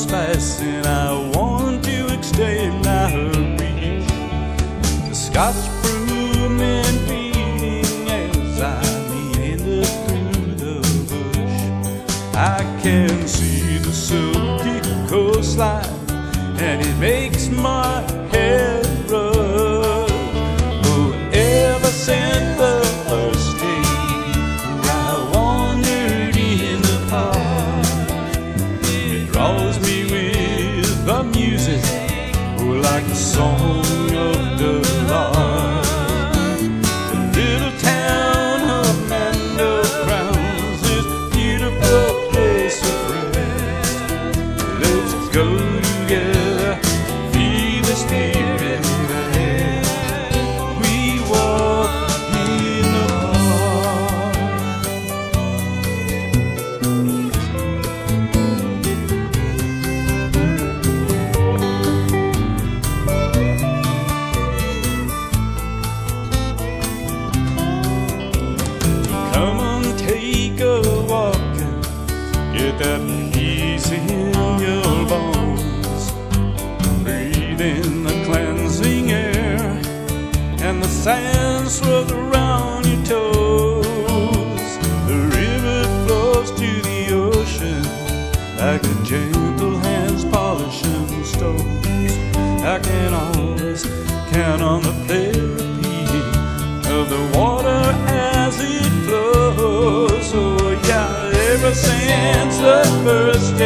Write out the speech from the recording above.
goes fast, and I want to extend our reach. The Scotch broom and feeding as I meander through the bush. I can see the silky coastline, and it makes my head rush. Oh, ever since the first day I wandered in the park, it draws me with the music, oh, like the song of the lark. The little town of Mando crowns this beautiful place of rest. Let's go together, feel the spirit in the air. We walk in the park. Come on, take a walk and get that peace in your bones. Breathe in the cleansing air, and the sand swirls around your toes. The river flows to the ocean like a gentle hands polishing stones. I can always count on the therapy of the water as it flows. Oh yeah, ever since the first